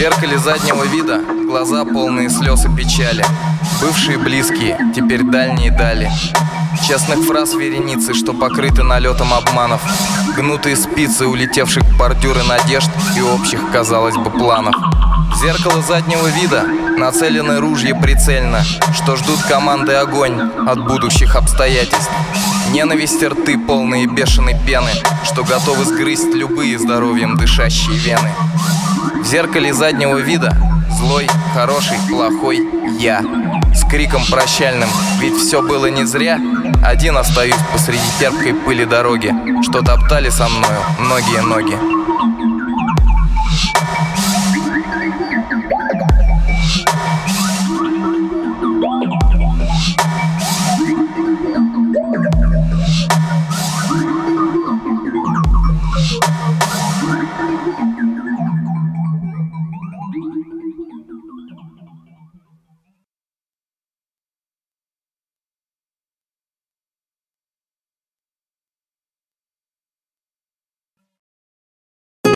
зеркале заднего вида глаза полные слез и печали. Бывшие близкие, теперь дальние дали. Честных фраз вереницы, что покрыты налетом обманов. Гнутые спицы, улетевших в бордюры надежд и общих, казалось бы, планов. В зеркало заднего вида нацелены ружья прицельно, что ждут команды огонь от будущих обстоятельств. Ненависть рты, полные бешеной пены, что готовы сгрызть любые здоровьем дышащие вены. В зеркале заднего вида злой, хороший, плохой я. С криком прощальным, ведь все было не зря. Один остаюсь посреди терпкой пыли дороги, что топтали со мною многие ноги.